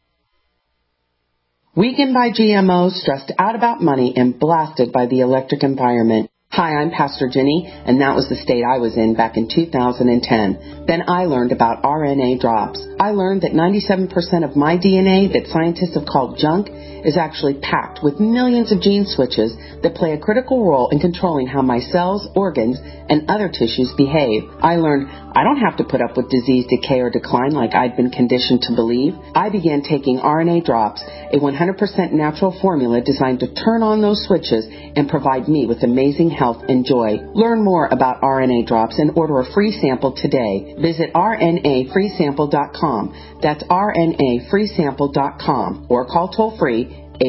Weakened by GMOs, stressed out about money, and blasted by the electric environment. Hi, I'm Pastor Jenny, and that was the state I was in back in 2010. Then I learned about RNA drops. I learned that 97% of my DNA that scientists have called junk is actually packed with millions of gene switches that play a critical role in controlling how my cells, organs, and other tissues behave. I learned I don't have to put up with disease, decay, or decline like I'd been conditioned to believe. I began taking RNA drops, a 100% natural formula designed to turn on those switches and provide me with amazing health and joy. Learn more about RNA drops and order a free sample today. Visit rnafreesample.com. That's rnafreesample.com or call toll-free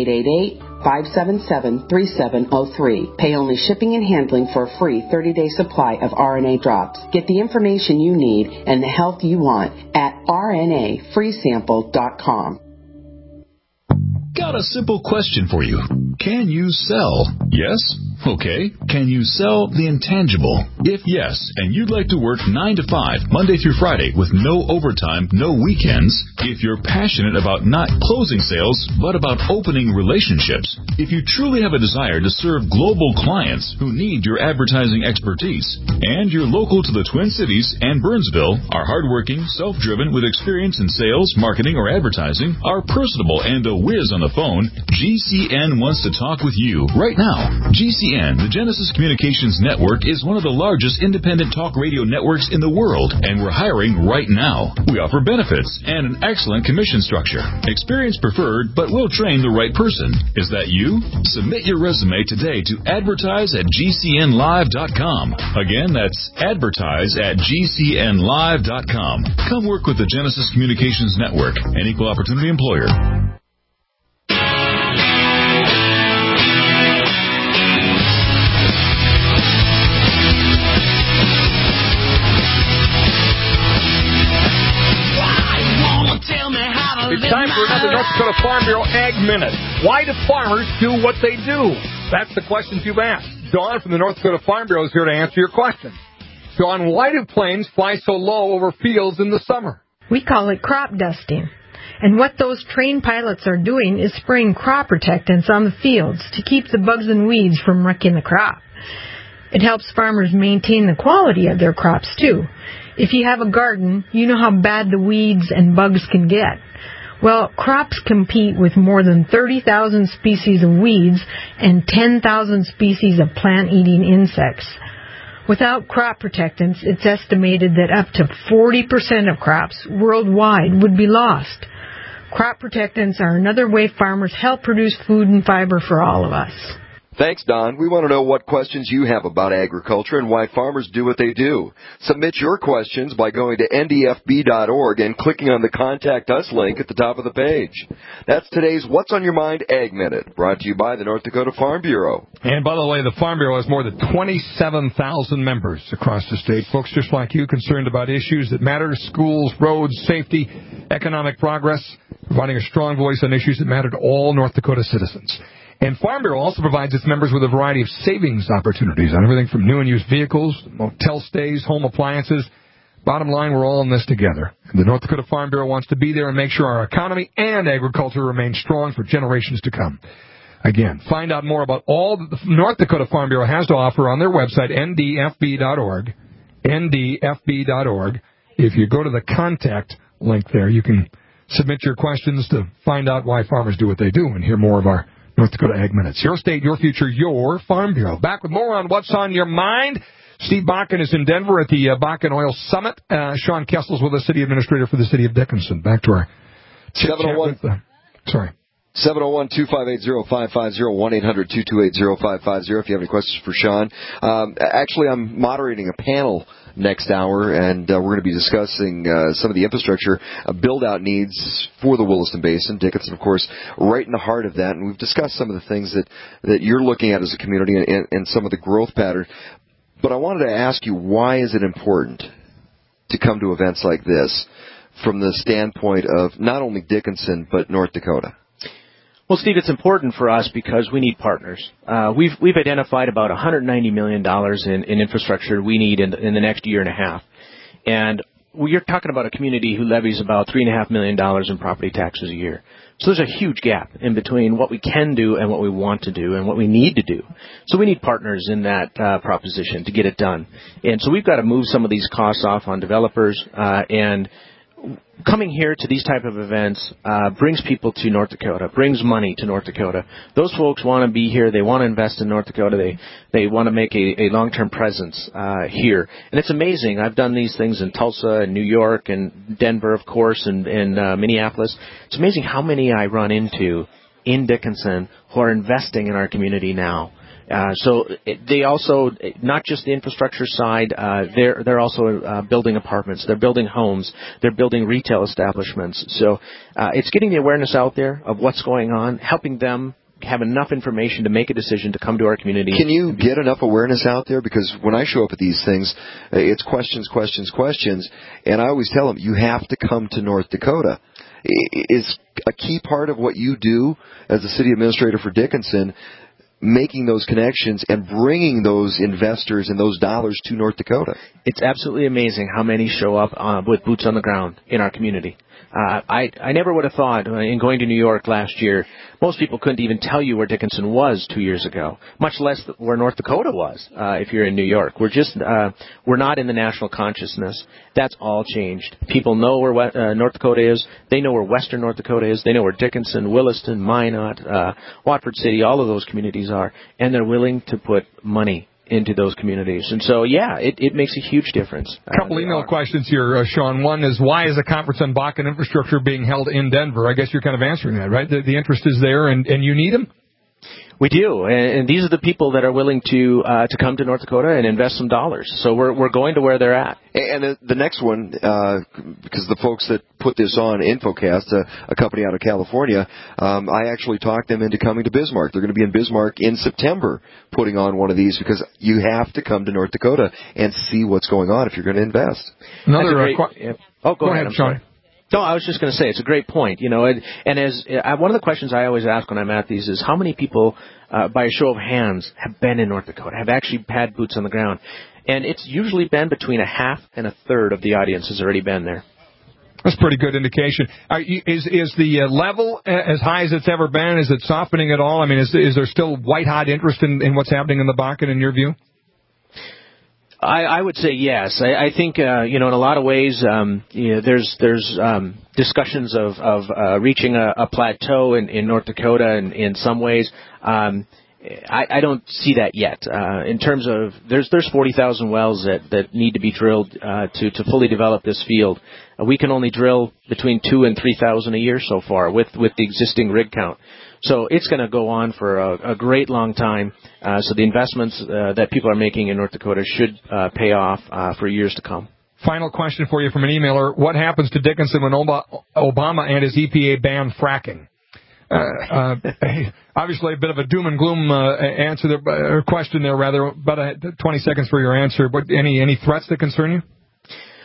888-577-3703. Pay only shipping and handling for a free 30-day supply of RNA drops. Get the information you need and the health you want at rnafreesample.com. Got a simple question for you. Can you sell? Yes? Okay. Can you sell the intangible? If yes, and you'd like to work 9 to 5, Monday through Friday, with no overtime, no weekends, if you're passionate about not closing sales, but about opening relationships, if you truly have a desire to serve global clients who need your advertising expertise, and you're local to the Twin Cities and Burnsville, are hardworking, self-driven, with experience in sales, marketing, or advertising, are personable, and a whiz on the phone, GCN wants to talk with you right now. GCN, the Genesis Communications Network, is one of the largest independent talk radio networks in the world, and we're hiring right now. We offer benefits and an excellent commission structure. Experience preferred, but we'll train the right person. Is that you? Submit your resume today to advertise@gcnlive.com. Again, that's advertise@gcnlive.com. Come work with the Genesis Communications Network, an equal opportunity employer. It's time for another North Dakota Farm Bureau Ag Minute. Why do farmers do what they do? That's the questions you've asked. Dawn from the North Dakota Farm Bureau is here to answer your question. Dawn, why do planes fly so low over fields in the summer? We call it crop dusting. And what those trained pilots are doing is spraying crop protectants on the fields to keep the bugs and weeds from wrecking the crop. It helps farmers maintain the quality of their crops, too. If you have a garden, you know how bad the weeds and bugs can get. Well, crops compete with more than 30,000 species of weeds and 10,000 species of plant-eating insects. Without crop protectants, it's estimated that up to 40% of crops worldwide would be lost. Crop protectants are another way farmers help produce food and fiber for all of us. Thanks, Don. We want to know what questions you have about agriculture and why farmers do what they do. Submit your questions by going to ndfb.org and clicking on the Contact Us link at the top of the page. That's today's What's on Your Mind Ag Minute, brought to you by the North Dakota Farm Bureau. And by the way, the Farm Bureau has more than 27,000 members across the state, folks just like you, concerned about issues that matter: schools, roads, safety, economic progress. providing a strong voice on issues that matter to all North Dakota citizens. And Farm Bureau also provides its members with a variety of savings opportunities on everything from new and used vehicles, motel stays, home appliances. Bottom line, we're all in this together. The North Dakota Farm Bureau wants to be there and make sure our economy and agriculture remain strong for generations to come. Again, find out more about all that the North Dakota Farm Bureau has to offer on their website, ndfb.org, ndfb.org. If you go to the contact link there, you can submit your questions to find out why farmers do what they do and hear more of our North Dakota Ag Minutes. Your state, your future, your Farm Bureau. Back with more on What's on Your Mind. Steve Bakken is in Denver at the Bakken Oil Summit. Sean Kessel's with us, City Administrator for the City of Dickinson. Back to our 701. Sorry. 701-258-0550, 1-800-228-0550 if you have any questions for Sean. Actually, I'm moderating a panel next hour, and we're going to be discussing some of the infrastructure build-out needs for the Williston Basin. Dickinson, of course, right in the heart of that, and we've discussed some of the things that you're looking at as a community and some of the growth pattern. But I wanted to ask you, why is it important to come to events like this from the standpoint of not only Dickinson, but North Dakota? Well, Steve, it's important for us because we need partners. We've identified about $190 million in infrastructure we need in the next year and a half. And you're talking about a community who levies about $3.5 million in property taxes a year. So there's a huge gap in between what we can do and what we want to do and what we need to do. So we need partners in that proposition to get it done. And so we've got to move some of these costs off on developers, and coming here to these type of events brings people to North Dakota, brings money to North Dakota. Those folks want to be here. They want to invest in North Dakota. They want to make a long-term presence here. And it's amazing. I've done these things in Tulsa and New York and Denver, of course, and Minneapolis. It's amazing how many I run into in Dickinson who are investing in our community now. So they also, not just the infrastructure side, they're also building apartments. They're building homes. They're building retail establishments. So it's getting the awareness out there of what's going on, helping them have enough information to make a decision to come to our community. Can you get enough awareness out there? Because when I show up at these things, it's questions, and I always tell them, you have to come to North Dakota. Is a key part of what you do as the city administrator for Dickinson, making those connections and bringing those investors and those dollars to North Dakota. It's absolutely amazing how many show up with boots on the ground in our community. I never would have thought, in going to New York last year, most people couldn't even tell you where Dickinson was 2 years ago, much less where North Dakota was if you're in New York. We're not in the national consciousness. That's all changed. People know where North Dakota is. They know where western North Dakota is. They know where Dickinson, Williston, Minot, Watford City, all of those communities are, and they're willing to put money into those communities. And so, yeah, it makes a huge difference. A couple email questions here, Sean. One is, why is a conference on Bakken infrastructure being held in Denver? I guess you're kind of answering that, right? The interest is there, and you need them? We do, and these are the people that are willing to come to North Dakota and invest some dollars. So we're going to where they're at. And the next one, because the folks that put this on, Infocast, a company out of California, I actually talked them into coming to Bismarck. They're going to be in Bismarck in September putting on one of these, because you have to come to North Dakota and see what's going on if you're going to invest. Go ahead, Sean. Sorry. No, I was just going to say, it's a great point, and as one of the questions I always ask when I'm at these is, how many people, by a show of hands, have been in North Dakota, have actually had boots on the ground? And it's usually been between a half and a third of the audience has already been there. That's a pretty good indication. Is the level as high as it's ever been? Is it softening at all? I mean, is there still white-hot interest in what's happening in the Bakken, in your view? I would say yes. I think in a lot of ways there's discussions of reaching a plateau in North Dakota in some ways. I don't see that yet. In terms of there's 40,000 wells that need to be drilled to fully develop this field. We can only drill between 2,000 and 3,000 a year so far with the existing rig count. So it's going to go on for a great long time. So the investments that people are making in North Dakota should pay off for years to come. Final question for you from an emailer. What happens to Dickinson when Obama and his EPA ban fracking? Obviously, a bit of a doom and gloom answer there, or question there, rather. About 20 seconds for your answer. But any threats that concern you?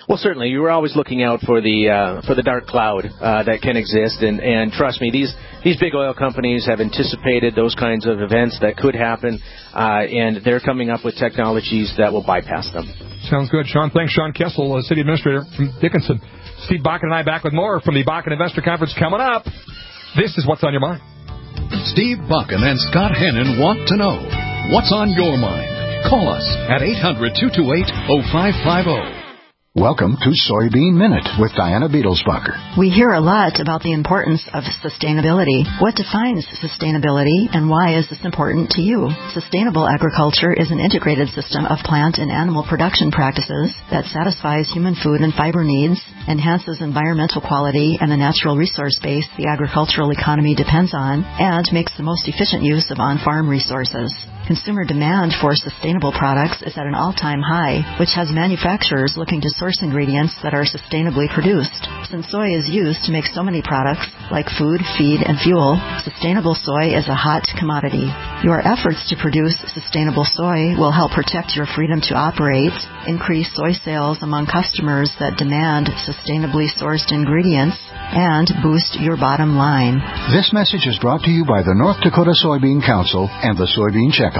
Well, certainly. You were always looking out for the dark cloud that can exist, and trust me, these big oil companies have anticipated those kinds of events that could happen, and they're coming up with technologies that will bypass them. Sounds good, Sean. Thanks, Sean Kessel, City Administrator from Dickinson. Steve Bakken and I back with more from the Bakken Investor Conference coming up. This is What's on Your Mind. Steve Bakken and Scott Hennon want to know what's on your mind. Call us at 800-228-0550. Welcome to Soybean Minute with Diana Beadlesbacher. We hear a lot about the importance of sustainability. What defines sustainability, and why is this important to you? Sustainable agriculture is an integrated system of plant and animal production practices that satisfies human food and fiber needs, enhances environmental quality and the natural resource base the agricultural economy depends on, and makes the most efficient use of on-farm resources. Consumer demand for sustainable products is at an all-time high, which has manufacturers looking to source ingredients that are sustainably produced. Since soy is used to make so many products, like food, feed, and fuel, sustainable soy is a hot commodity. Your efforts to produce sustainable soy will help protect your freedom to operate, increase soy sales among customers that demand sustainably sourced ingredients, and boost your bottom line. This message is brought to you by the North Dakota Soybean Council and the Soybean Checkoff.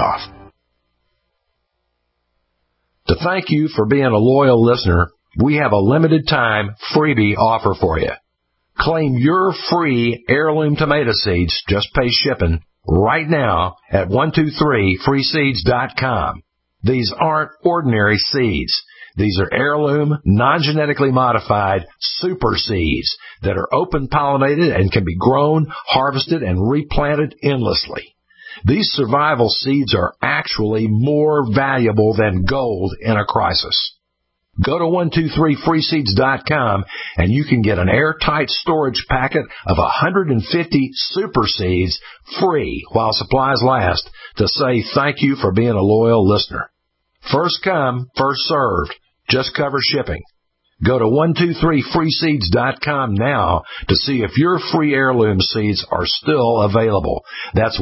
To thank you for being a loyal listener, we have a limited time freebie offer for you. Claim your free heirloom tomato seeds, just pay shipping, right now at 123freeseeds.com. These aren't ordinary seeds. These are heirloom, non-genetically modified super seeds that are open-pollinated and can be grown, harvested, and replanted endlessly. These survival seeds are actually more valuable than gold in a crisis. Go to 123freeseeds.com and you can get an airtight storage packet of 150 super seeds free while supplies last to say thank you for being a loyal listener. First come, first served. Just cover shipping. Go to 123freeseeds.com now to see if your free heirloom seeds are still available. That's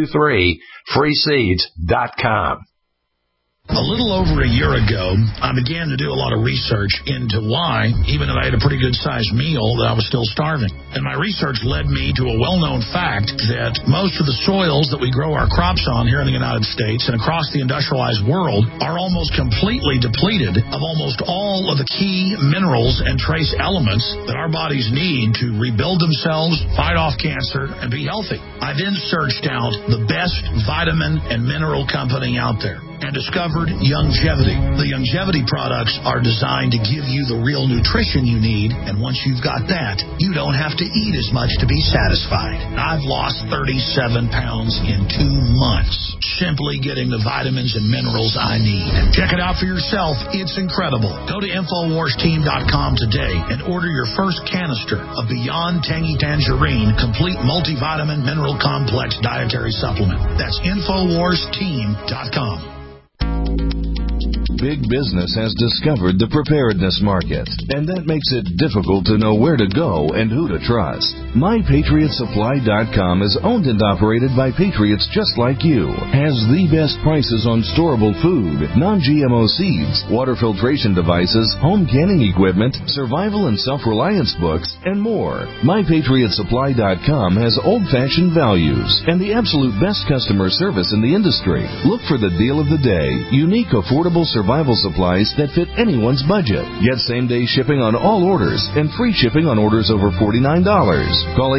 123freeseeds.com. A little over a year ago, I began to do a lot of research into why, even if I had a pretty good-sized meal, that I was still starving. And my research led me to a well-known fact that most of the soils that we grow our crops on here in the United States and across the industrialized world are almost completely depleted of almost all of the key minerals and trace elements that our bodies need to rebuild themselves, fight off cancer, and be healthy. I then searched out the best vitamin and mineral company out there and discovered Youngevity. The Youngevity products are designed to give you the real nutrition you need, and once you've got that, you don't have to eat as much to be satisfied. I've lost 37 pounds in 2 months, simply getting the vitamins and minerals I need. Check it out for yourself. It's incredible. Go to InfoWarsTeam.com today and order your first canister of Beyond Tangy Tangerine Complete Multivitamin Mineral Complex Dietary Supplement. That's InfoWarsTeam.com. Big business has discovered the preparedness market, and that makes it difficult to know where to go and who to trust. MyPatriotSupply.com is owned and operated by patriots just like you, has the best prices on storable food, non-GMO seeds, water filtration devices, home canning equipment, survival and self-reliance books, and more. MyPatriotSupply.com has old-fashioned values and the absolute best customer service in the industry. Look for the deal of the day, unique, affordable survival supplies that fit anyone's budget. Get same-day shipping on all orders and free shipping on orders over $49. Call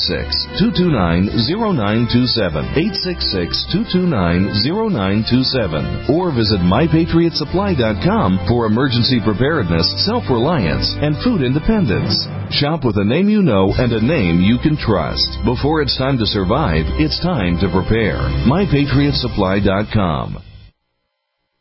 866-229-0927, 866-229-0927, or visit MyPatriotSupply.com for emergency preparedness, self-reliance, and food independence. Shop with a name you know and a name you can trust. Before it's time to survive, it's time to prepare. MyPatriotSupply.com.